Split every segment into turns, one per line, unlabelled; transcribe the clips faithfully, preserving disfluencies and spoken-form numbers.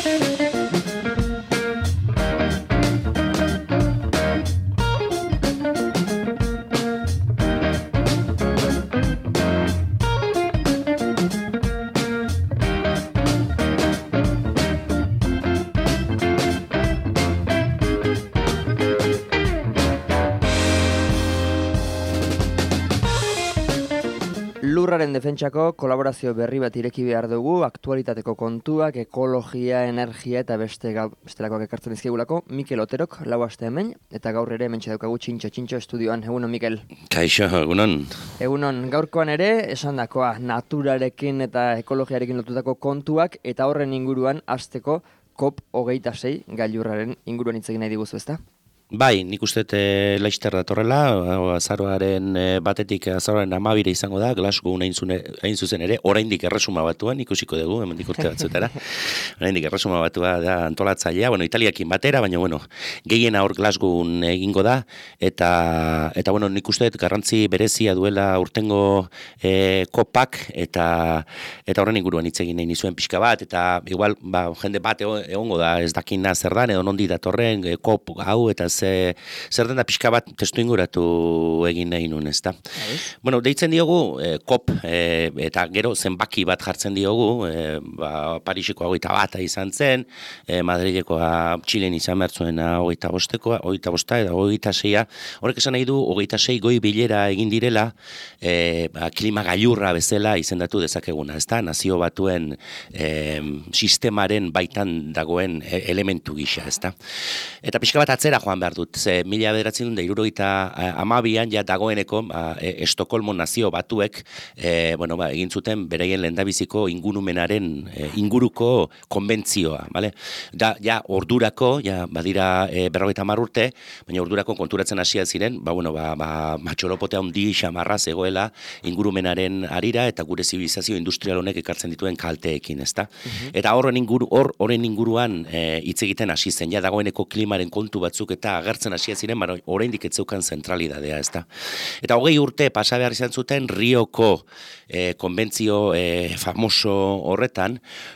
Lurraren defentsako kolaborazio berri bat ireki behar dugu, aktualitateko kontuak, ekologia, energia eta beste bestelakoak ekartzen dizkigulako. Mikel Oterok, lau aste hemen, eta gaur ere hementxe daukagu txintxo-txintxo estudioan. Egunon, Mikel.
Kaixo, egunon.
Egunon, gaurkoan ere, esan dakoa, naturarekin eta ekologiarekin lotutako kontuak, eta horren inguruan hasteko COP hogeita sei gailurraren inguruan hitz egin nahi diguzu, ezta?
Bai, nik uste e, laizter datorrela, azaroaren e, batetik azaroaren amabire izango da, Glasgow hain zuzen ere, oraindik erresuma batuan, ikusiko dugu, hemendik urte batzuetara, oraindik erresuma batua da antolatzailea, bueno, Italiakin batera, baina, bueno, gehiena hor Glasgow egingo da, eta, eta bueno, nik uste garrantzi berezia duela urtengo e, kopak, eta eta horren inguruan hitz egin nahi nizuen pixka bat, eta igual, ba, jende bat egongo da, ez dakina zer dan, edo nondi datorren, e, kop hau, eta Ze, zer den da pixka bat testu inguratu egin nahi nun, ez da. Bueno, deitzen diogu, eh, kop, eh, eta gero zenbaki bat jartzen diogu, eh, ba, Pariseko hogeita bata izan zen, eh, Madrilekoa Txilen izan bertzuena hogeita bostekoa, hogeita bosta, eta hogeita seia, horrek esan nahi du, hogeita sei goi bilera egin direla, eh, ba, klima gailurra bezala izendatu dezakeguna, ez da, nazio batuen eh, sistemaren baitan dagoen elementu gisa, ez da. Eta pixka bat atzera joan behar dut, ze mila bederatzen da irurogeita amabian ja dagoeneko ba, e, Estokolmo nazio batuek e, bueno, ba, egin zuten bereien lehendabiziko ingurumenaren e, inguruko konbentzioa, bale? Da, ja, ordurako, ja, badira e, berrogeita hamar urte, baina ordurako konturatzen hasia ziren, ba, bueno, ba, ba, matxoropotea handi xamarra zegoela ingurumenaren arira eta gure zibilizazio industrial honek ekartzen dituen kalteekin, ezta? Uh-huh. Eta horren inguru, hor, horren inguruan e, hitz egiten hasi zen, ja dagoeneko klimaren kontu batzuk eta agertzen hasia ziren, baina oraindik ez zeukan zentralidadea, ezta. Eta hogei urte pasa behar izan zuten Rioko eh, konbentzio eh, famoso horretan,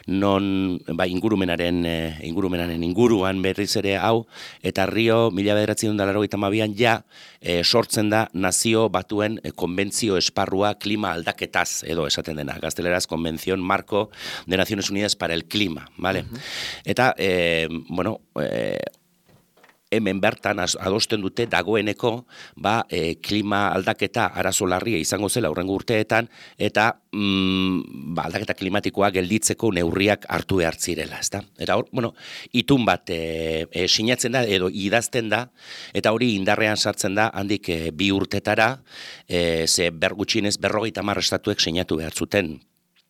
non ba, ingurumenaren, eh, ingurumenaren inguruan berriz ere hau, eta Rio mila bederatziehun eta laurogeita hamabian ja eh, sortzen da nazio batuen eh, konbentzio esparrua klima aldaketaz, edo esaten dena, gazteleraz Convención Marco de Naciones Unidas para el Clima, vale? Uh-huh. Eta, eh, bueno, eh, hemen bertan adosten dute dagoeneko ba, e, klima aldaketa arazo larria izango zela hurrengo urteetan, eta mm, ba, aldaketa klimatikoa gelditzeko neurriak hartu behar zirela, ezta? Eta hor, bueno, itun bat e, e, sinatzen da, edo idazten da, eta hori indarrean sartzen da, handik e, bi urtetara, e, ze bergutxinez berrogeita hamar estatuek sinatu behar zuten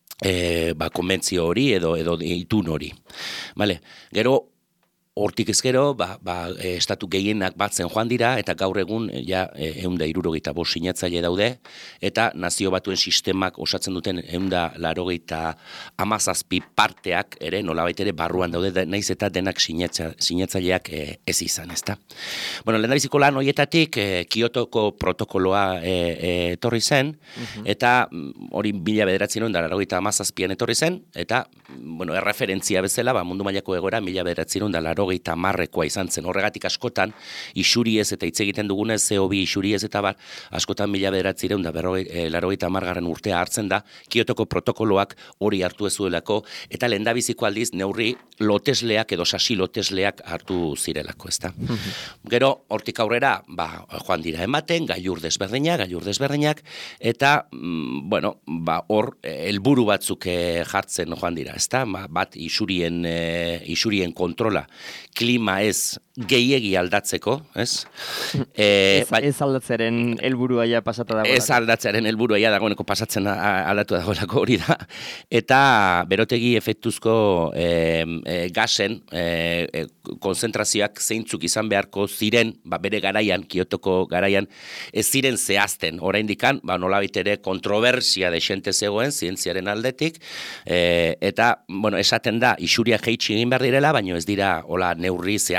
e, ba, konbentzio hori, edo, edo itun hori. Vale? Gero, hortik ezkero, ba, ba, e, estatu gehienak batzen joan dira, eta gaur egun ja ehun eta hirurogeita bost sinatzaile daude, eta nazio batuen sistemak osatzen duten ehun eta laurogeita hamazazpi parteak ere nolabait ere barruan daude, naiz eta denak sinatza, sinatzaileak e, ez izan, ezta. Bueno, lehendabiziko lan horietatik e, Kiotoko protokoloa e, e, etorri zen, uh-huh. eta hori mila bederatzen da laurogeita hamazazpian etorri zen, eta bueno, erreferentzia bezala, ba, mundu mailako egoera mila bederatzen da laurogeita hamarrekoa izan zen. Horregatik askotan isuriez eta hitz egiten dugunez C O bi isuriez eta bar, askotan mila bederatziehun da laurogeita hamargarren urtea hartzen da, Kiotoko protokoloak hori hartu ez zuelako, eta lehendabiziko aldiz neurri lotesleak edo sasi lotesleak hartu zirelako, ezta. Gero, hortik aurrera, ba, joan dira ematen, gailur desberdinak, gailur desberdinak, eta, mm, bueno, ba, hor, helburu batzuk eh, jartzen joan dira, ezta. Ba, bat isurien, eh, isurien kontrola, klima ez gehiegi aldatzeko, ez?
E, ez, bai, ez aldatzeren helburua ja pasata dagoelako. Ez
aldatzeren helburua ja dagoeneko pasatzen aldatu dagoelako hori da. Eta berotegi efektuzko e, e, gasen e, konzentrazioak zeintzuk izan beharko ziren, ba, bere garaian, Kiotoko garaian, ez ziren zehazten. Oraindikan, ba, nolabait ere kontrobersia dexente zegoen, zientziaren aldetik, e, eta, bueno, esaten da, isuria jeitsi egin behar direla, baina ez dira, hola, neurri zehatz batzuk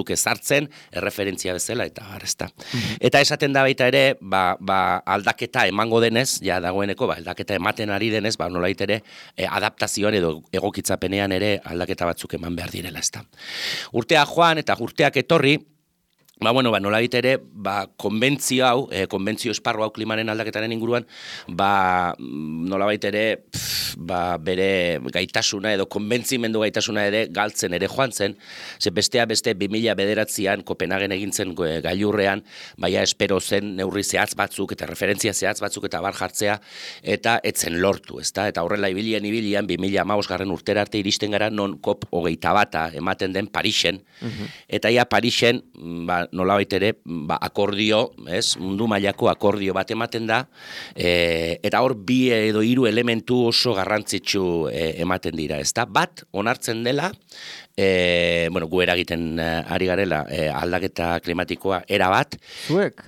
batzuk ezartzen, erreferentzia bezala, eta bar, ezta. Eta esaten da baita ere, ba, ba, aldaketa emango denez, ja dagoeneko, ba, aldaketa ematen ari denez, ba, nolait ere, e, adaptazioan edo egokitzapenean ere aldaketa batzuk eman behar direla, ezta. Urtea joan eta urteak etorri, Ba, bueno, ba, nolabait ere, ba, konbentzio hau, eh, konbentzio esparru hau klimaren aldaketaren inguruan, ba, nolabait ere, pff, ba, bere gaitasuna edo konbentzimendu gaitasuna ere galtzen ere joan zen, ze bestea beste bi mila bederatzian Kopenhagen egintzen gailurrean, baina espero zen neurri zehatz batzuk eta referentzia zehatz batzuk eta bar jartzea, eta etzen lortu, ezta? Eta horrela ibilian ibilian, bi mila hamabosgarren urtera arte iristen gara non kop hogeita bata ematen den Parisen, uh-huh. Eta ja Parisen, ba, nolabait ere, ba, akordio, ez, mundu mailako akordio bat ematen da, e, eta hor bi edo hiru elementu oso garrantzitsu e, ematen dira, ezta? Bat, onartzen dela, e, bueno, gu eragiten ari garela, e, aldaketa klimatikoa era bat.
Zuek?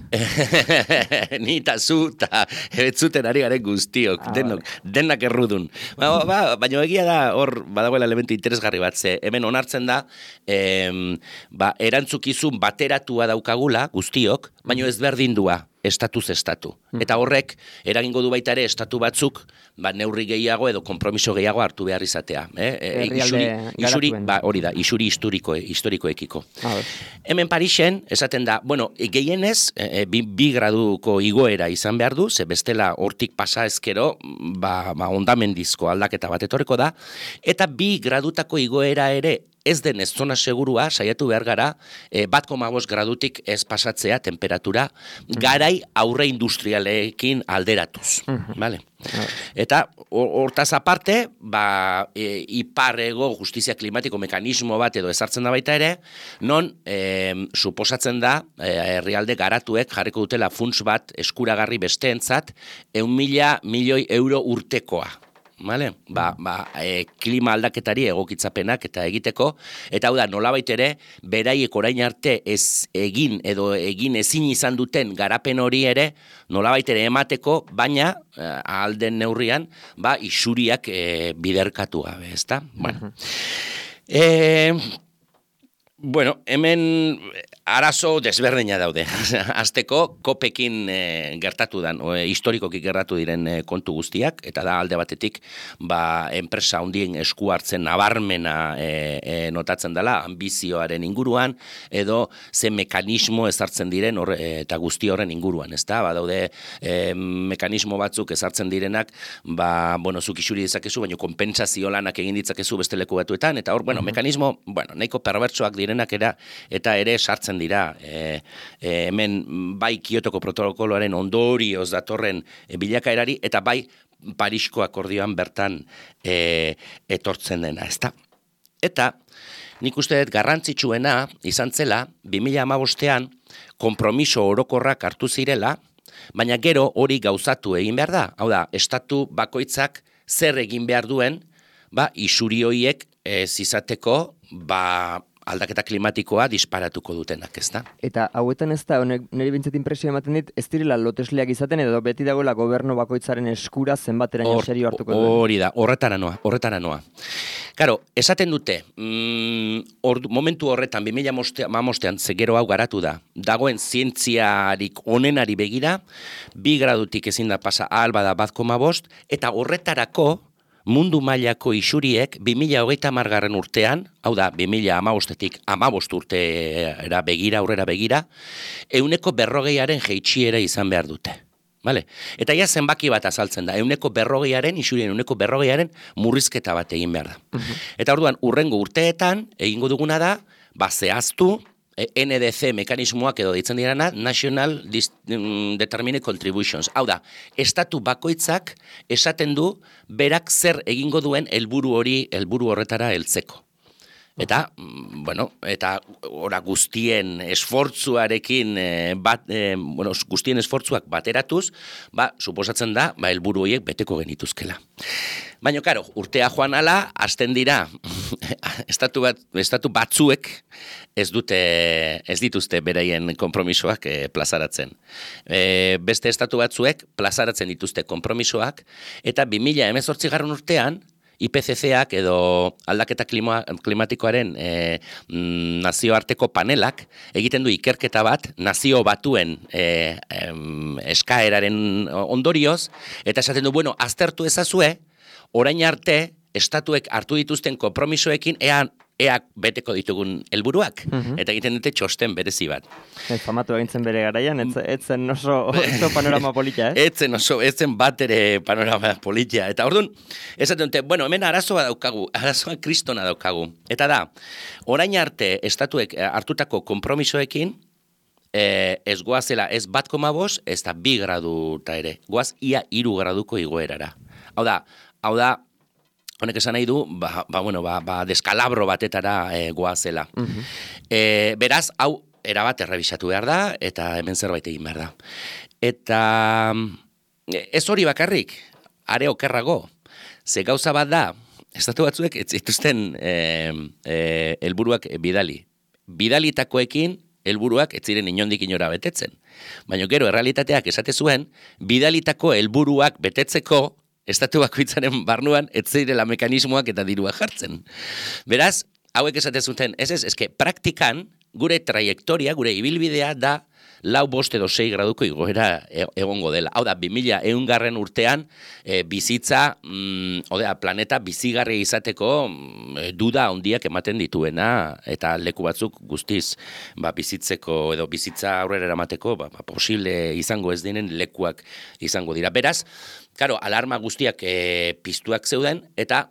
Ni eta zu, eta ebetzuten ari garen guztiok, ah, denok, vale. Denak errudun. Ba, ba, baina egia da, hor, badagoela elementu interesgarri bat, ze, hemen onartzen da, e, ba, erantzukizun bateratua daukagula, guztiok, baina ezberdindua, estatuz estatu. Eta horrek, eragingo du baita ere, estatu batzuk, ba, neurri gehiago edo konpromiso gehiago hartu behar izatea. Eh? E, isuri, isuri, ba, hori da, isuri historiko, historikoekiko. Ah, hemen Parisen, esaten da, bueno, gehienez, e, bi, bi graduko igoera izan behar du, ze bestela hortik pasa ezkero, ba, ba, ondamendizko aldaketa bat etorreko da, eta bi gradutako igoera ere, ez denez zona segurua, saiatu behar gara, e, bat koma bost gradutik ez pasatzea temperatura, garai aurre industrialekin alderatuz. Uh-huh. Vale? Uh-huh. Eta hortaz aparte, ba, e, iparrego justizia klimatiko mekanismo bat edo ezartzen da baita ere, non e, suposatzen da, e, herrialde garatuek jarriko dutela funts bat eskuragarri besteentzat, eun mila milioi euro urtekoa. Vale? Ba, ba, e, klima aldaketari egokitzapenak eta egiteko, eta hau da, nolabait ere, beraiek orain arte ez egin edo egin ezin izan duten garapen hori ere, nolabait ere emateko, baina ahal den neurrian, ba, isuriak e, biderkatu gabe, ezta? Bueno. E, bueno, hemen arazo desberdina daude. Azteko, kopekin e, gertatu dan, o, e, historikoki gertatu diren e, kontu guztiak, eta da alde batetik, ba, enpresa handien esku hartzen nabarmena e, e, notatzen dela, ambizioaren inguruan, edo ze mekanismo ezartzen diren or, e, eta guzti horren inguruan, ezta? Ba, daude e, mekanismo batzuk ezartzen direnak, ba, bueno, zuk isuri dezakezu, baina konpentsazio lanak egin ditzakezu beste leku batuetan, eta hor, bueno, uh-huh. mekanismo, bueno, nahiko perbertsoak direnak era, eta ere sartzen dira, e, e, hemen bai Kiotoko protokoloaren ondorioz datorren e, bilakaerari, eta bai Parisko akordioan bertan e, etortzen dena, ezta? Eta nik uste dut garrantzitsuena izan zela, bi mila hamabostean konpromiso orokorrak hartu zirela, baina gero hori gauzatu egin behar da. Hau da, estatu bakoitzak zer egin behar duen, ba, isuri horiek ez izateko, ba, aldaketa klimatikoa disparatuko dutenak, ez da?
Eta hauetan ez da, nire bintzat impresio ematen dit, ez direla lotesleak izaten, edo beti dagoela gobernu bakoitzaren eskura zenbateraino serio hartuko duen.
Hori da, horretara noa, horretara noa. Karo, esaten dute, mm, or, momentu horretan, bi mila hamabostean zegero hau garatu da, dagoen zientziarik onenari begira, bi gradutik ezin da pasa ahal bada bat koma bost, eta horretarako, mundu mailako isuriek bi mila hogeita hamargarren urtean, hau da, bi mila hamabostetik hamabost urtera begira, aurrera begira, ehuneko berrogeiaren jeitsiera izan behar dute. Vale? Eta ja zenbaki bat azaltzen da, ehuneko berrogeiaren, isurien ehuneko berrogeiaren murrizketa bat egin behar da. Uh-huh. Eta orduan, urrengo urteetan, egingo duguna da, ba, zehaztu, N D C mekanismoak edo ditzen dirana, National Determined Contributions. Hau da, estatu bakoitzak esaten du berak zer egingo duen helburu hori, helburu horretara heltzeko. Eta, bueno, eta ora guztien esfortzuarekin, eh, bat, eh, bueno, guztien esfortzuak bateratuz, ba, suposatzen da, ba, helburu horiek beteko genituzkela. Baina, karo, urtea joan ala, hasten dira, estatu, bat, estatu batzuek ez dute, ez dituzte beraien konpromisoak eh, plazaratzen. E, beste estatu batzuek plazaratzen dituzte konpromisoak, eta bi mila hemezortzigarren urtean, I P C C-ak edo aldaketa klima, klimatikoaren e, nazioarteko panelak egiten du ikerketa bat nazio batuen e, em, eskaeraren ondorioz, eta esaten du, bueno, aztertu ezazue, orain arte, estatuek hartu dituzten konpromisoekin ea, ea beteko ditugun helburuak,
Mhm.
eta egiten dute txosten berezi bat.
Ez, famatu egintzen bere garaian, ez, etzen oso, oso panorama polita, eh?
Etzen oso, etzen bat ere panorama politia. Eta orduan, esaten dute, bueno, hemen arazoa daukagu, arazoa kristona daukagu. Eta da, orain arte estatuek hartutako konpromisoekin, eh, ez goazela ez bat koma bost, ez da bi graduta ere. Goaz ia hiru graduko igoerara. Hau da, hau da, honek esan nahi du, ba, ba, bueno, ba, ba deskalabro batetara e, goazela.
Mhm.
E, beraz, hau, erabat errebisatu behar da, eta hemen zerbait egin behar da. Eta ez hori bakarrik, are okerrago, ze gauza bat da, estatu batzuek ez zituzten e, e, helburuak bidali. Bidalitakoekin, helburuak ez ziren inondik inora betetzen. Baina gero, errealitateak esate zuen, bidalitako helburuak betetzeko estatu bakoitzaren barnuan ez zirela mekanismoak eta dirua jartzen. Beraz, hauek esate zuten, ez ez, eske praktikan gure trajektoria, gure ibilbidea da lau bost edo sei graduko igoera egongo dela. Hau da, bi mila ehungarren urtean e, bizitza, mm, odea, planeta bizigarri izateko mm, duda handiak ematen dituena, eta leku batzuk guztiz ba, bizitzeko edo bizitza aurrera eramateko ba, ba, posible izango ez dinen lekuak izango dira. Beraz, Karo, alarma guztiak e, piztuak zeuden, eta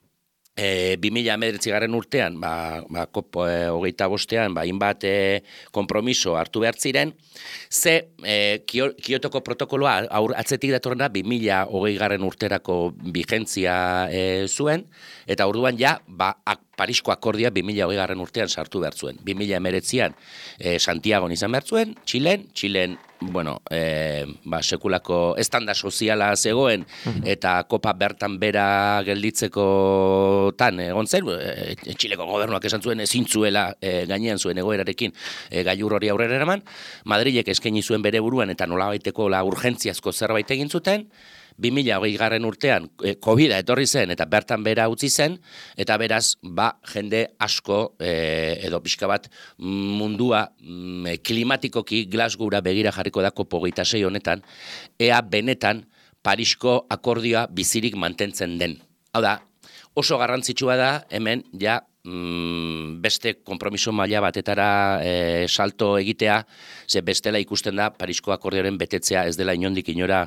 e, bi mila hemeretzigarren urtean, ba, ba, kop e, hogeita bostean, ba, inbat e, kompromiso hartu behar ziren, ze e, Kiotoko protokoloa aur, atzetik datorrena bi mila hogeigarren urterako vigentzia e, zuen, eta orduan ja, ba, ak, Parisko akordia bi mila hogeigarren urtean sartu behar zuen. bi mila hemeretzian e, Santiagon izan behar zuen, Txilen, Txilen, bueno, e, ba, sekulako estanda soziala zegoen, eta kopa bertan bera gelditzeko tan egon zen, e, Txileko gobernuak esan zuen ezin zuela e, gainean zuen egoerarekin e, gailur hori aurrera eraman, Madrilek eskaini zuen bere buruan eta nolabaiteko la urgentziazko zerbait egin zuten, bi mila hogeigarren urtean e, Covida etorri zen eta bertan bera utzi zen, eta beraz, ba, jende asko e, edo pixka bat mundua mm, klimatikoki Glasgowra begira jarriko da kopo hogeita sei honetan, ea benetan Parisko akordioa bizirik mantentzen den. Hau da, oso garrantzitsua da hemen ja mm, beste konpromiso maila batetara e, salto egitea, ze bestela ikusten da Parisko akordioaren betetzea ez dela inondik inora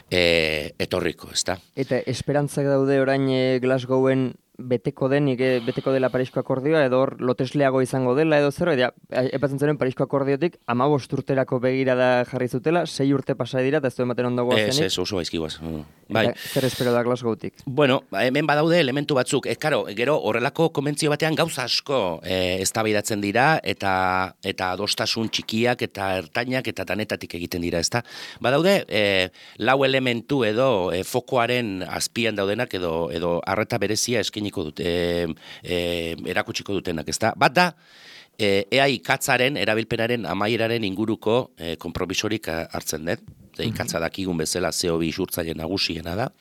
e, etorriko, ezta?
Eta esperantzak daude orain e, Glasgowen beteko denik, e, beteko dela Parisko akordioa, edo hor lotesleago izango dela, edo zer, edo epatzen zeren Parisko akordiotik hamabost urterako begirada jarri zutela, sei urte pasai dira, eta ez du ematen ondo goazenik.
Ez, ez, oso gaizkiguaz. Bai.
Zer espero da Glasgowtik?
Bueno, hemen badaude elementu batzuk, e, karo, gero horrelako konbentzio batean gauza asko e, eztabaidatzen dira, eta eta adostasun txikiak eta ertainak eta tanetatik egiten dira, ezta? Badaude, e, lau elementu edo e, fokoaren azpian daudenak edo edo arreta berezia eskeniko dute, e, e, erakutsiko dutenak, ezta? Bat da, e, ea ikatzaren, erabilpenaren amaieraren inguruko e, konpromisorik hartzen dut. E, ikatza dakigun bezala C O bi isurtzaile nagusiena da.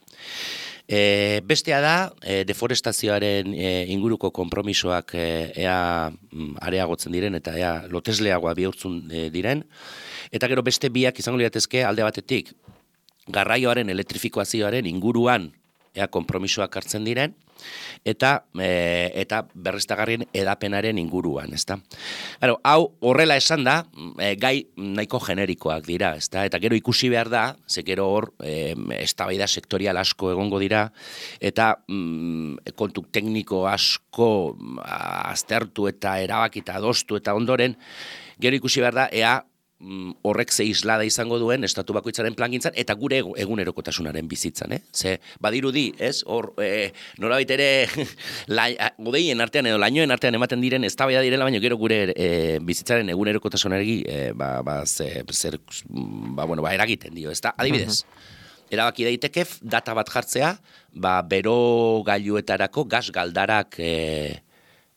E, bestea da, e, deforestazioaren e, inguruko konpromisoak e, ea mm, areagotzen diren eta ea lotesleagoa bihurtzun e, diren. Eta gero beste biak izango liratezke alde batetik, garraioaren elektrifikazioaren inguruan ea konpromisoak hartzen diren, eta e, eta berriztagarrien edapenaren inguruan, ezta? Claro, hau horrela esan da, e, gai nahiko generikoak dira, ezta? Eta gero ikusi behar da, ze gero hor e, eztabaida sektorial asko egongo dira, eta mm, kontu tekniko asko aztertu eta erabakita adostu eta ondoren, gero ikusi behar da, ea horrek ze islada izango duen estatu bakoitzaren plangintzan eta gure egunerokotasunaren bizitzan, eh? Ze badirudi, ez? Hor e, nolabait ere godeien artean edo lainoen artean ematen diren eztabaida direla, baina gero gure e, bizitzaren egunerokotasunari e, ba ba ze, zer ba bueno, ba eragiten dio, ezta? Adibidez, erabaki daiteke data bat jartzea, ba bero gailuetarako gas galdarak e,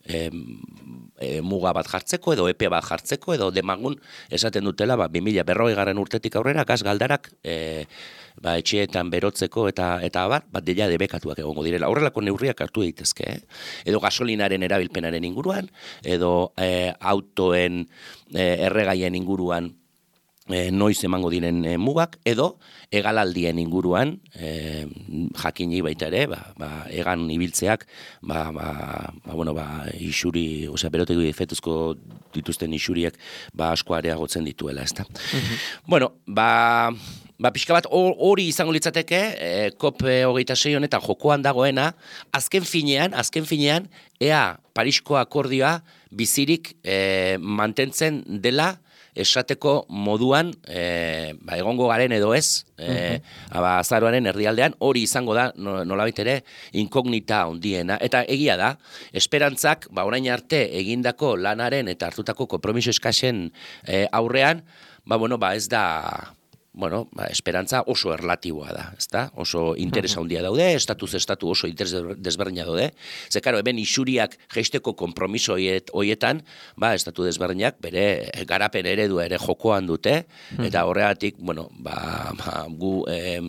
e, e, muga bat jartzeko edo epe bat jartzeko edo demagun esaten dutela ba, bi mila berrogei garren urtetik aurrera gaz galdarak e, ba, etxeetan berotzeko eta eta abar, bat dela debekatuak egongo direla. Horrelako neurriak hartu daitezke, eh? Edo gasolinaren erabilpenaren inguruan, edo e, autoen e, erregaien inguruan E, noiz emango diren e, mugak, edo egalaldien inguruan e, jakini baita ere, ba, ba, egan ibiltzeak, ba, ba, ba, bueno, ba, isuri, osea, berotegi efetuzko dituzten isuriek ba, asko areagotzen dituela, ezta. Uh-huh. Bueno, ba... Ba, pixka bat hori izango litzateke, e, kop hogeita sei honetan jokoan dagoena, azken finean, azken finean, ea Parisko akordioa bizirik e, mantentzen dela esateko moduan e, ba, egongo garen edo ez, e, uh-huh. ba, azaroaren erdialdean, hori izango da nolabait ere inkognita handiena. Eta egia da, esperantzak, ba, orain arte egindako lanaren eta hartutako konpromiso eskasen e, aurrean, ba, bueno, ba, ez da... Bueno, ba, esperantza oso erlatiboa da, ezta? Oso interesa handia daude, estatuz estatu oso interes desberdina daude. Ze, karo, hemen isuriak jeisteko konpromiso hoietan, ba, estatu desberdinak bere garapen eredua ere jokoan dute, eta horregatik, bueno, ba, ba gu... Eh,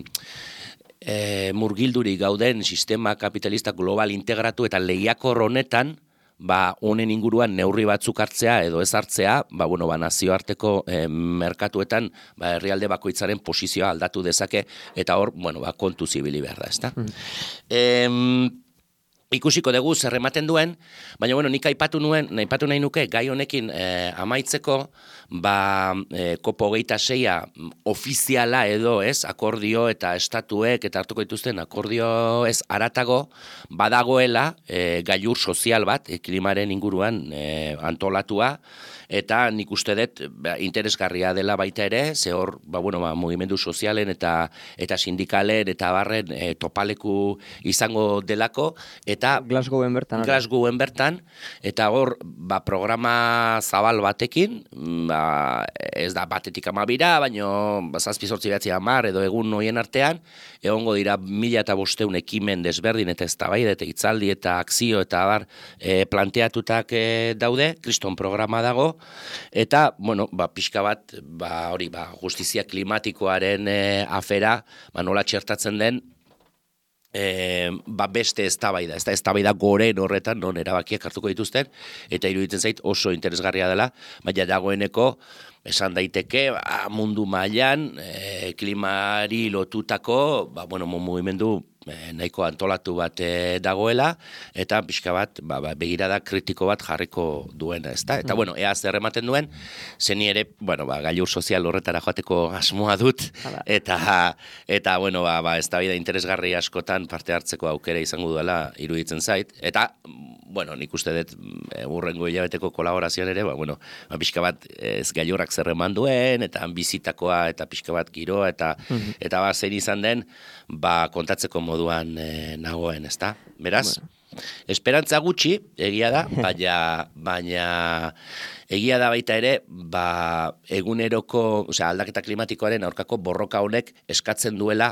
e, murgildurik gauden sistema kapitalista global integratu eta lehiakor honetan, ba, honen inguruan neurri batzuk hartzea edo ez hartzea, ba, bueno, ba, nazioarteko eh, merkatuetan ba, herrialde bakoitzaren posizioa aldatu dezake, eta hor, bueno, ba, kontu zibili behar da, ezta? Mm. Eh, ikusiko dugu zer ematen duen, baina, bueno, nik aipatu nuen, aipatu nahi nuke, gai honekin eh, amaitzeko, ba, eh, kopo hogeita seia ofiziala edo, ez, akordio eta estatuek eta hartuko dituzten akordio ez aratago, badagoela eh, gailur sozial bat, eh, klimaren inguruan eh, antolatua, eta nik uste dut ba, interesgarria dela baita ere, ze hor, ba, bueno, ba, mugimendu sozialen eta eta sindikalen eta barren e, topaleku izango delako, eta
Glasgowen bertan.
Glasgowen bertan, eta hor, ba, programa zabal batekin, ba, ez da batetik amabira, baino ba, zazpi sortzi behatzi amar, edo egun noien artean, egongo dira mila eta bosteun ekimen desberdin, eta eztabaida eta hitzaldi eta akzio eta bar e, planteatutak e, daude, kriston programa dago, eta, bueno, ba, pixka bat, ba, hori, ba, justizia klimatikoaren e, afera, ba, nola txertatzen den, e, ba, beste eztabaida, ez da eztabaida goren horretan, non erabakiak hartuko dituzten, eta iruditzen zait oso interesgarria dela, baina dagoeneko, esan daiteke, ba, mundu mailan e, klimari lotutako, ba, bueno, mugimendu e, nahiko antolatu bat e, dagoela, eta pixka bat, ba, ba, begirada kritiko bat jarriko duena, ezta? Eta, bueno, ea zer ematen duen, zeni ere, bueno, ba, gailur sozial horretara joateko asmoa dut, eta, eta bueno, ba, ba, ez da bida interesgarri askotan parte hartzeko aukera izango duela iruditzen zait, eta, bueno, nik uste dut urrengo hilabeteko kolaborazioan ere, ba, bueno, ba, pixka bat ez gailurrak zer eman duen, eta bizitakoa, eta pixka bat giroa, eta, mm-hmm. eta ba, zer izan den, ba, kontatzeko moduan e, nagoen, ezta? Beraz, bueno. Esperantza gutxi, egia da, baina, baina egia da baita ere, ba, eguneroko, osea, aldaketa klimatikoaren aurkako borroka honek eskatzen duela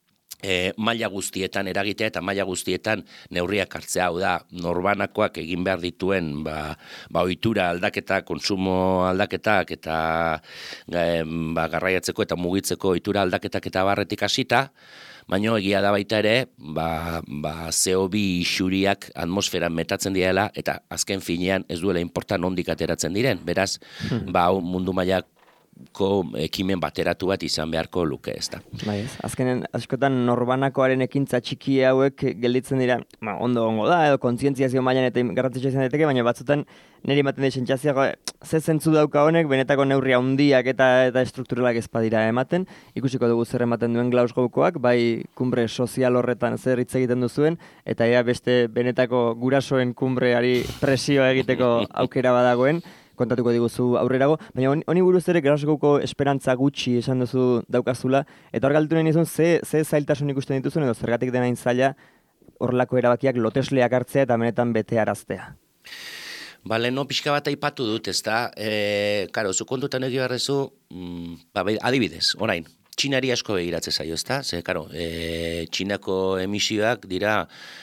E, maila guztietan eragitea eta maila guztietan neurriak hartzea, hau da, norbanakoak egin behar dituen ba, ba ohitura aldaketa, konsumo aldaketak eta e, ba, garraiatzeko eta mugitzeko ohitura aldaketak eta barretik hasita, baina egia da baita ere, ba, ba C O bi isuriak atmosferan metatzen direla eta azken finean ez duela inportan nondik ateratzen diren, beraz, hmm. ba, mundu mailak ko ekimen bateratu bat izan beharko luke, ez da.
Bai, ez. Azkenen, askotan norbanakoaren ekintza txiki hauek gelditzen dira, ba, ondo gongo da, edo kontzientziazio mailan eta garrantzitsua izan daiteke, baina batzutan niri ematen dut sentsazioa, ze zentzu dauka honek, benetako neurri handiak eta eta estrukturalak ez badira ematen, ikusiko dugu zer ematen duen Glasgowkoak, bai kumbre sozial horretan zer hitz egiten duzuen, eta ea beste benetako gurasoen kumbreari presioa egiteko aukera badagoen, kontatuko diguzu aurrerago, baina honi buruz ere Glasgowko esperantza gutxi esan duzu daukazula, eta hor galdetu nahi nizun, ze, ze zailtasun ikusten dituzun, edo zergatik dena zaila horrelako erabakiak lotesleak hartzea eta benetan bete araztea.
Bale, no, pixka bat aipatu dut, ez da, e, karo, zu kontutan egi barrezu, mm, ba, adibidez, orain, Txinari asko begiratze zaio, ezta? Ze, karo, e, Txinako emisioak dira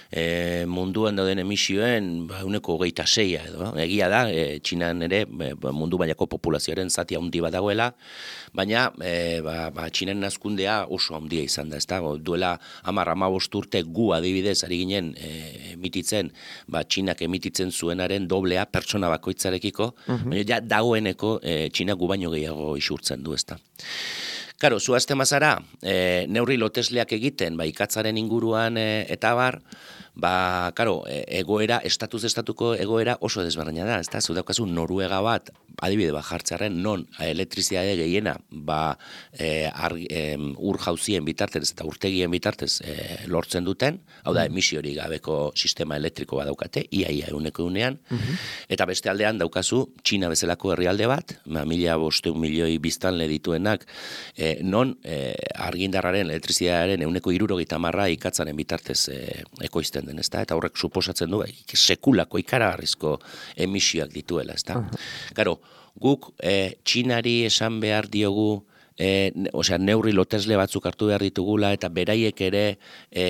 e, munduan dauden emisioen ba, uneko hogeita seia edo. Egia da, e, Txinan ere e, mundu mailako populazioaren zati handi bat dagoela, baina e, ba, ba, Txinan hazkundea oso handia izan da, ezta? Duela hamar hamabost urte gu adibidez ari ginen e, emititzen, ba, Txinak emititzen zuenaren doblea pertsona bakoitzarekiko, uh-huh. baina ja dagoeneko e, Txinak gu baino gehiago isurtzen du, ezta? Karo, zuazte mazara, e, neurri lotesleak egiten, ba, ikatzaren inguruan e, eta bar, ba, karo, e, egoera, estatuz estatuko egoera oso desberdina da, ezta? Zu daukazu Noruega bat, adibide bat jartzearen, non elektrizitate gehiena, ba, e, ar, e, ur jauzien bitartez eta urtegien bitartez e, lortzen duten, hau da, emisiori gabeko sistema elektriko bat daukate, iaia euneko eunean, eta beste aldean daukazu, Txina bezalako herrialde bat, ba, mila bosteun milioi biztanle dituenak, e, non e, argindarraren, elektrizitatearen euneko hirurogeita hamarra ikatzaren bitartez e, ekoizten den, ezta? Eta horrek suposatzen du, sekulako ikaragarrizko emisioak dituela, ezta? Karo, guk e, Txinari esan behar diogu, e, osea, neurri lotesle batzuk hartu behar ditugula, eta beraiek ere e,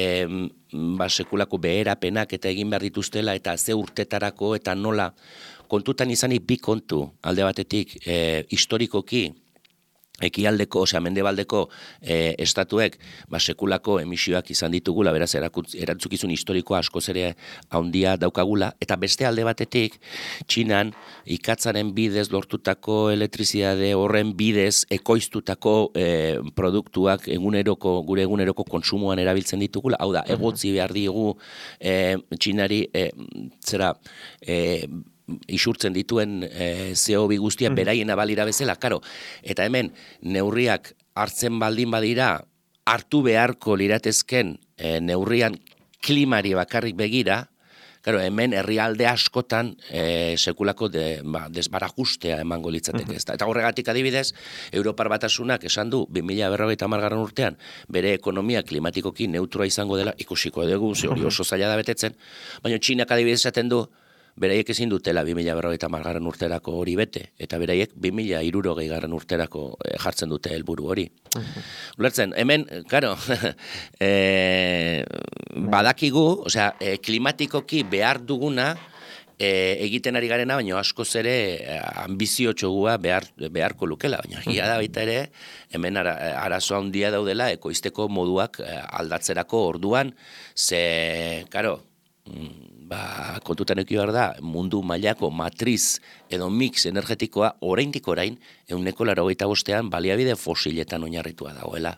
ba, sekulako beherapenak eta egin behar dituztela, eta ze urtetarako, eta nola, kontutan izanik bi kontu, alde batetik, e, historikoki, ekialdeko, osea, mendebaldeko e, estatuek, ba, sekulako emisioak izan ditugula, beraz, erantzukizun historikoa askoz ere handia daukagula, eta beste alde batetik, Txinan, ikatzaren bidez lortutako elektrizitate horren bidez ekoiztutako e, produktuak eguneroko, gure eguneroko konsumoan erabiltzen ditugula, hau da, egotzi behar diogu e, Txinari, e, zera, e, isurtzen dituen e, C O bi guztia mm. beraien abalira bezala, karo. Eta hemen, neurriak hartzen baldin badira, hartu beharko liratezken e, neurrian klimari bakarrik begira, karo, hemen herrialde askotan e, sekulako de, ba, desbarajustea emango litzateke. Mm-hmm. Eta horregatik adibidez, Europar Batasunak esan du, bi mila berrogeita hamargarren urtean, bere ekonomia klimatikoki neutroa izango dela, ikusiko dugu, ze hori oso zaila da betetzen, baina Txinak adibidez esaten du, beraiek ezin dutela bi mila berrogeita hamargarren urterako hori bete, eta beraiek bi mila hirurogeigarren urterako e, jartzen dute helburu hori. Uh-huh. Ulertzen, hemen, karo, e, badakigu, osea, e, klimatikoki behar duguna, e, egiten ari garena, baina askoz ere ambiziotxogua behar, beharko lukela, baina gira da baita ere, hemen ara, arazo handia daudela, ekoizteko moduak aldatzerako orduan, ze, karo, ba, kontutan eki behar da, mundu mailako matriz edo mix energetikoa oraindik orain, euneko laurogeita bostean baliabide fosiletan oinarritua dagoela.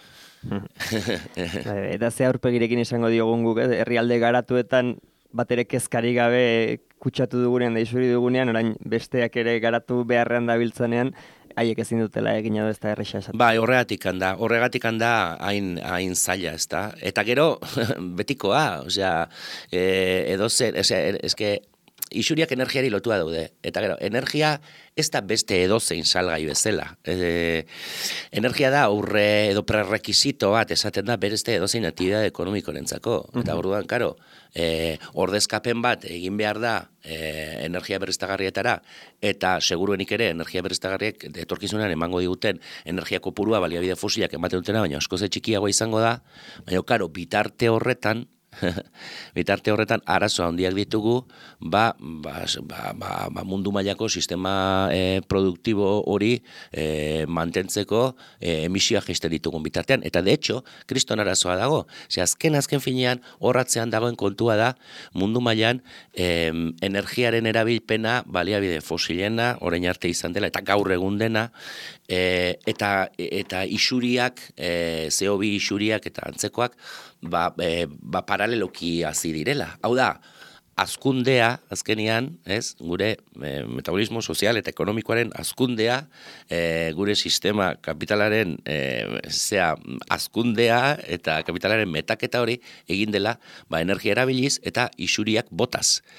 Eta ze aurpegirekin izango diogun guk, herrialde garatuetan bat ere kezkari gabe kutsatu dugunean da isuri dugunean, orain besteak ere garatu beharrean dabiltzanean, haiek ezin dutela egin edo ez da erresa esaten.
Bai, horregatik handa, horregatik handa hain, hain zaila, ez da. Eta gero, betikoa, osea, e, edo zer, eske, isuriak energiari lotua daude. Eta gero, energia ez da beste edozein salgai bezala. E, energia da aurre edo prerekisito bat esaten da bereste edozein aktibidade ekonomikorentzako. Eta orduan, karo, e, ordezkapen bat egin behar da e, energia berriztagarrietara, eta seguruenik ere energia berriztagarriek etorkizunean emango diguten energia kopurua baliabide fosilak ematen dutena, baina askoz txikiagoa izango da, baina, karo, bitarte horretan, bitarte horretan arazo handiak ditugu, ba, ba, ba, ba, ba mundu mailako sistema e, produktibo hori e, mantentzeko e, emisioa jaisten ditugun bitartean. Eta de hecho, kriston arazoa dago. Ze azken azken finean horratzean dagoen kontua da mundu mailan e, energiaren erabilpena baliabide fosilena orain arte izan dela eta gaur egun dena e, eta, eta isuriak, e, C O bi isuriak eta antzekoak ba, e, ba paraleloki hazi direla. Hau da, azkundea, azkenian, ez, gure e, metabolismo sozial eta ekonomikoaren azkundea, e, gure sistema kapitalaren e, zea, azkundea eta kapitalaren metaketa hori egin dela, ba, energia erabiliz eta isuriak botaz.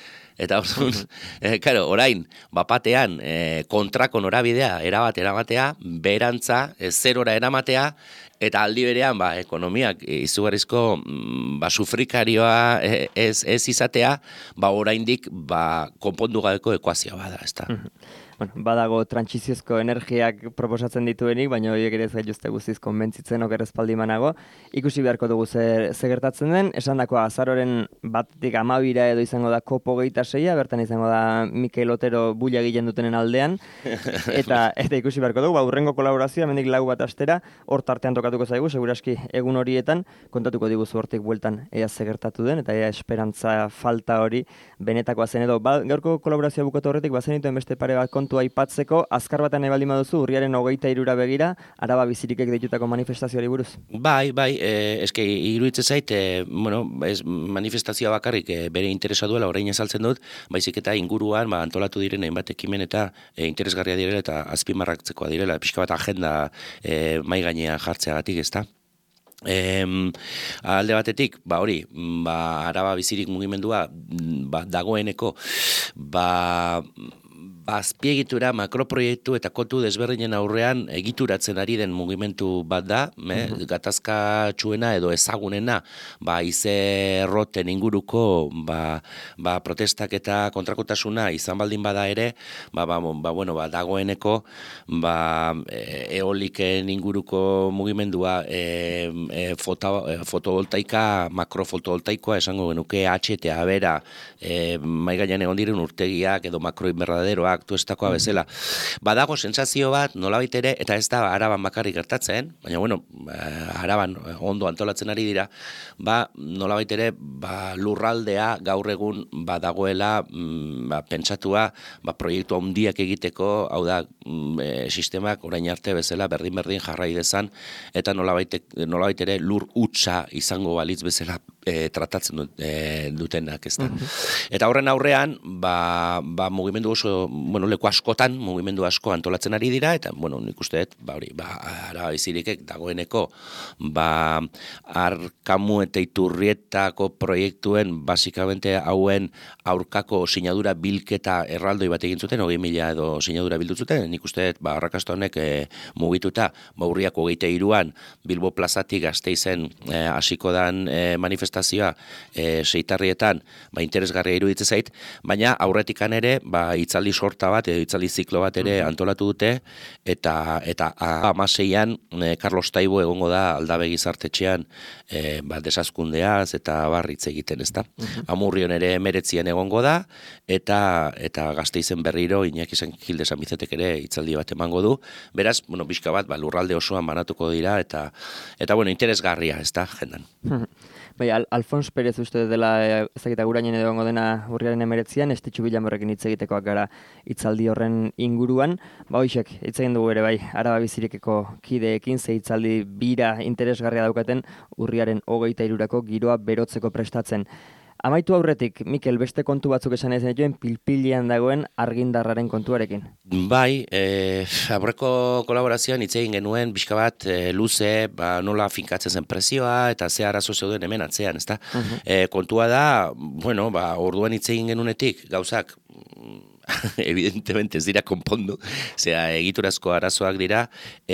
Eta orduan, eh, claro, orain, bapatean eh, kontrako norabidea erabat eramatea, berantza, eh, zerora eramatea, eta aldi berean, ba, ekonomiak izugarrizko mm, ba, sufrikarioa eh, ez, ez izatea, ba, oraindik ba, konpondu gabeko ekuazioa bada, ez da.
Bueno, badago trantsiziozko energiak proposatzen dituenik, baina horiek ere ez gaituzte guztiz konbentzitzen oker espaldi manago. Ikusi beharko dugu ze, ze gertatzen den, esan dakoa azaroren batetik amabira edo izango da kopo geita seia, bertan izango da Mikel Otero bulla gilen dutenen aldean, eta, eta ikusi beharko dugu, ba, urrengo kolaborazioa, mendik lau bat astera, hor tartean tokatuko zaigu, seguraski egun horietan, kontatuko diguzu hortik bueltan ea ze gertatu den, eta ea esperantza falta hori benetakoa zen edo. Ba, gaurko kolaborazioa bukatu horretik, bazen dituen beste pare bat kontu aipatzeko, azkar batean nahi baldin baduzu, urriaren hogeita hirura begira, Araba Bizirikek deitutako manifestazioari buruz.
Bai, bai, eh, eske iruditzen zait, eh, bueno, ez manifestazioa bakarrik eh, bere interesa duela orain azaltzen dut, baizik eta inguruan ba, antolatu diren hainbat ekimen eta eh, interesgarria direla eta azpimarratzekoa direla, pixka bat agenda eh, mai gainean jartzeagatik, ezta? Em, alde batetik, ba hori, ba, Araba Bizirik mugimendua ba, dagoeneko, ba, azpiegitura, makroproiektu eta kontu desberdinen aurrean egituratzen ari den mugimendu bat da, me, uh-huh. gatazka txuena edo ezagunena, ba, izerroten inguruko ba, ba, protestak eta kontrakotasuna izan baldin bada ere, ba, ba, ba, bueno, ba, dagoeneko ba, eoliken inguruko mugimendua e, e, foto, e, fotovoltaika, makrofotovoltaikoa esango genuke H eta bera e, maigainan egon diren urtegiak edo makroinberdaderoak aktuestakoa bezala. Badago sentsazio bat, nolabait ere, eta ez da Araban bakarrik gertatzen, baina bueno, Araban ondo antolatzen ari dira, ba, nolabait ere, ba, lurraldea gaur egun badagoela ba, pentsatua ba, proiektu handiak egiteko, hau da, e, sistemak orain arte bezala berdin-berdin jarrai dezan, eta nolabait, nolabait ere lur hutsa izango balitz bezala e, tratatzen dut, e, dutenak, ez da. Eta horren aurrean, ba, ba, mugimendu oso bueno, leku askotan, mugimendu asko antolatzen ari dira, eta, bueno, nik uste dut, ba, hori, ba, Araba Bizirikek dagoeneko, ba, Arkamu eta Iturrietako proiektuen, basikamente hauen aurkako sinadura bilketa erraldoi bat egin zuten, hogei mila edo sinadura bildu zuten, nik uste dut, ba, arrakasta honek e, mugituta, ba, urriak hogeita hiruan, Bilbo plazatik Gasteizen e, hasiko dan e, manifestazioa e, seitarrietan, ba, interesgarria iruditzen zait, baina aurretikan ere, ba, itzaldi sorta bat, edo itzaldi ziklo bat ere antolatu dute, eta eta hamaseian e, Carlos Taibo egongo da Aldabe gizartetxean e, ba, desazkundeaz eta barritz egiten, ezta. Uh-huh. Amurrion ere emeretzian egongo da, eta eta Gasteizen berriro Iñaki Sankilde Sanbizetek ere itzaldi bat emango du. Beraz, bueno, pixka bat, ba, lurralde osoan banatuko dira, eta eta bueno, interesgarria, ezta, jendan.
Bai, Al Alfons Perez uste dela ezagita gurainen edo gongo dena urriaren emeretzian, Estitxu Bilamorrekin hitz egitekoak gara hitzaldi horren inguruan. Ba, hoixek, hitz egin dugu ere bai, Araba Bizirikeko kideekin, ze hitzaldi bira interesgarria daukaten urriaren hogeita hirurako giroa berotzeko prestatzen. Amaitu aurretik, Mikel, beste kontu batzuk esan ez dituen pilpilian dagoen argindarraren kontuarekin.
Bai, e, aurreko kolaborazioan hitz egin genuen pixka bat e, luze, ba, nola finkatzen zen prezioa eta ze arazo zeuden hemen atzean, ezta? Uh-huh. E, kontua da, bueno, ba, orduan hitz egin genunetik, gauzak evidentemente ez dira konpondu, zera egiturazko arazoak dira,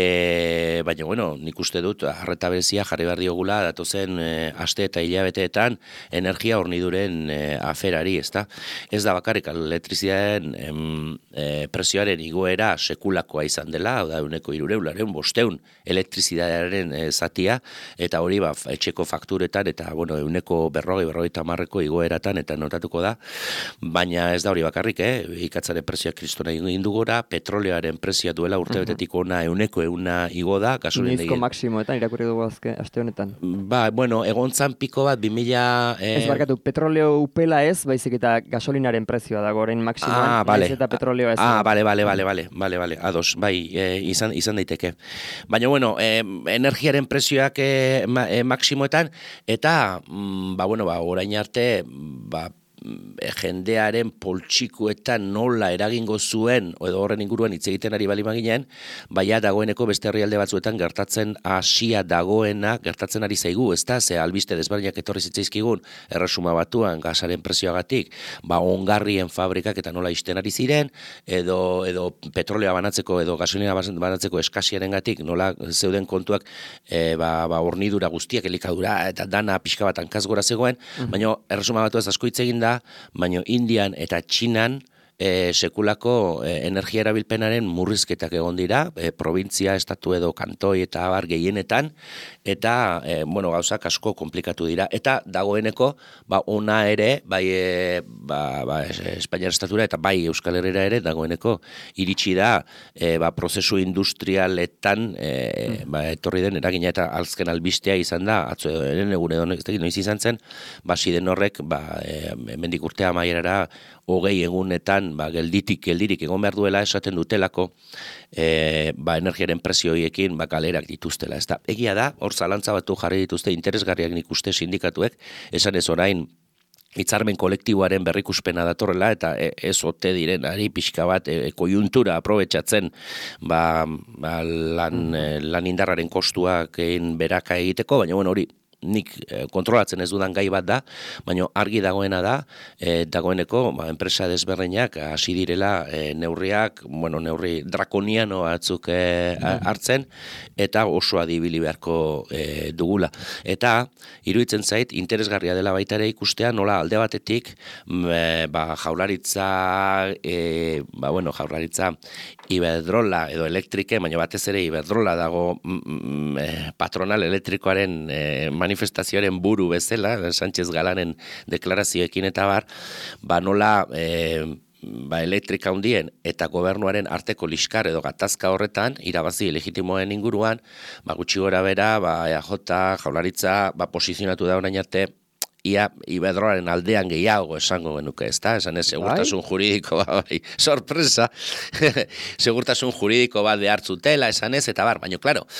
e, baina, bueno, nik uste dut, arreta berezia jarri behar diogula, datozen e, aste eta hilabeteetan energia horniduren e, aferari, ezta? Ez da bakarrik elektrizitatearen e, presioaren igoera sekulakoa izan dela, hau da, euneko hirureun, bosteun elektrizitatearen e, zatia, eta hori, ba, etxeko fakturetan, eta, bueno, euneko berrogei, berrogei tamarreko igoeratan, eta notatuko da, baina ez da hori bakarrik, eh? Ikatzaren prezioa kristona indu gora, petroleoaren prezioa duela urtebetetik ona euneko euna igo da.
Nizko maksimoetan irakurri dugu azke, aste honetan.
Ba, bueno, egontzan piko bat, bi mila... Eh...
Ez barkatu, petroleo upela ez, baizik eta gasolinaren prezioa dago, orain maksimoan,
ah, vale.
eta petroleo ez.
Ah, bale, bale, bale, bale, bale, bale, ados, bai, eh, izan, izan daiteke. Baina, bueno, eh, energiaren prezioak eh, ma, eh, maksimoetan, eta, mm, ba, bueno, ba, orain arte, ba, jendearen poltsikuetan nola eragingo zuen, edo horren inguruan hitz egiten ari bali maginen, baina dagoeneko beste herrialde batzuetan gertatzen hasia dagoena, gertatzen ari zaigu, ezta, ze albiste desberdinak etorri zitzaizkigun, Erresuma Batuan gasaren prezioagatik, ba ongarrien fabrikak eta nola isten ari ziren, edo, edo petrolea banatzeko, edo gasolina banatzeko eskasiarengatik nola zeuden kontuak, e, ba, ba hornidura guztiak, elikadura, eta dana pixka bat hankaz gora zegoen, mm-hmm. baina Erresuma Batuaz asko hitz egin da, baina Indian eta Txinan E, sekulako e, energia erabilpenaren murrizketak egon dira, e, provintzia, estatu edo kantoi eta abar gehienetan, eta e, bueno, gauzak asko komplikatu dira. Eta dagoeneko, ba, ona ere, bai e, ba, ba, Espainiar estatura eta bai Euskal Herrera ere, dagoeneko iritsi da, e, ba, prozesu industrialetan e, mm. ba, etorri den eragina eta alzken albistea izan da, atzo eren egun edo noiz izan zen, ba, siden horrek, ba, e, mendik urtea maierara, hogei egunetan ba, gelditik, geldirik egon behar duela esaten dutelako e, ba, energiaren prezioiekin ba, galerak dituztela. Ez da, egia da, hor zalantza batu jarri dituzte interesgarriak nik uste sindikatuek, esan ez orain hitzarmen kolektiboaren berrikuspena datorrela eta ez ote diren ari pixka bat e, kojuntura aprobetxatzen ba, ba, lan, lan indarraren kostuak egin beraka egiteko, baina bueno, hori nik eh, kontrolatzen ez dudan gai bat da, baina argi dagoena da, eh, dagoeneko ba, enpresa desberdinak hasi direla eh, neurriak, bueno, neurri drakoniano batzuk eh, hartzen, eta oso adibili beharko eh, dugula. Eta, iruditzen zait, interesgarria dela baita ere ikustea, nola alde batetik, e, ba, jaurlaritza, e, ba, bueno, jaurlaritza Iberdrola edo elektrike, baina batez ere Iberdrola dago mm, eh, patronal elektrikoaren eh, manifestazioaren buru bezala, Sánchez Galanen deklarazioekin eta bar, ba nola e, ba elektrika hundien eta gobernuaren arteko liskar edo gatazka horretan, irabazi legitimoen inguruan, ba gutxi gora bera, ba E A J, Jaurlaritza, ba posizionatu da orain arte, ia Iberdrolaren aldean gehiago esango genuke, ezta? Esan ez, segurtasun juridiko, bai, sorpresa, segurtasun juridiko bat behar zutela, esan ez, eta bar, baina, klaro,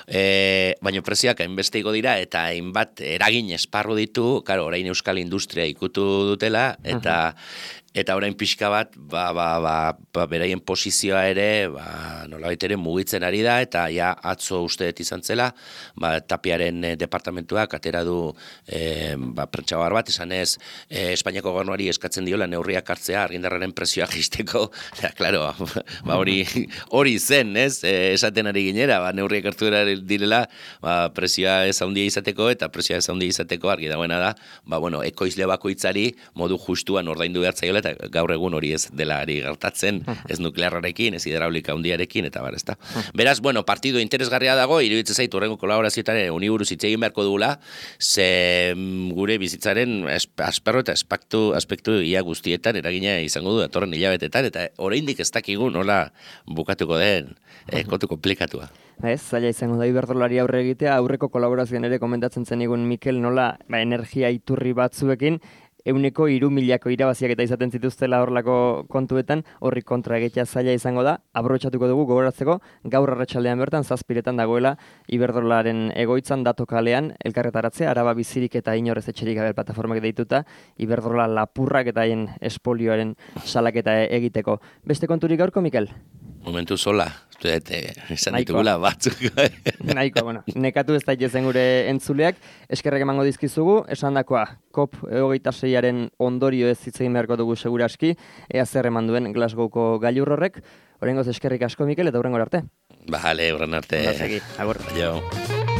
e, baina prezioak hainbeste igo dira, eta hainbat eragin esparru ditu, klaro, orain euskal industria ikutu dutela, eta Eta orain pixka bat, ba, ba, ba, ba, beraien posizioa ere, ba, nolabait ere mugitzen ari da, eta ja atzo uste dut izan zela, ba, Tapiaren eh, departamentuak atera du eh, ba, prentxabar bat, esan ez, eh, Espainiako gobernuari eskatzen diola neurriak hartzea, argindarraren prezioa jisteko, eta, klaro, ba, hori, hori zen, ez, eh, esaten ari ginera, ba, neurriak hartu direla, ba, prezioa ez handia izateko, eta prezioa ez handia izateko argi dagoena da, ba, bueno, ekoizle bakoitzari modu justuan ordaindu behar zaiola, eta gaur egun hori ez dela ari gertatzen, ez nuklearrarekin, ez hidraulika handiarekin, eta bar, ezta. Beraz, bueno, partido interesgarria dago, iruditzen zait horrengo kolaborazioetan uniburuz hitz egin beharko dugula, ze gure bizitzaren asperro eta aspektu, aspektu ia guztietan eragina izango du datorren hilabetetan, eta oraindik ez dakigu nola bukatuko den, eh, kontu komplikatua.
Ez, zaila izango da Iberdrolari aurre egitea, aurreko kolaborazioan ere komentatzen zen egun Mikel nola ba, energia iturri batzuekin, euneko hiru milako irabaziak eta izaten zituztela horlako kontuetan, horri kontra egitea zaila izango da, abrotxatuko dugu gogoratzeko, gaur arratsaldean bertan zazpiretan dagoela Iberdrolaren egoitzan dato kalean, elkarretaratzea, Araba bizirik eta inorrez etxerik gabe plataformak deituta, Iberdrola lapurrak eta haien espolioaren salaketa egiteko. Beste konturik gaurko, Mikel?
Momentu sola, esan ditugula batzuk.
Nahiko, bueno, nekatu ez daitezen gure entzuleak, eskerrek emango dizkizugu, esan dakoa, COP hogeita seiaren ondorio ez hitz egin beharko dugu seguraski, ea zer eman duen Glasgowko gailur horrek, oraingoz eskerrik asko Mikel eta hurrengora arte.
Bale, hurren arte.
Agur.
Adio.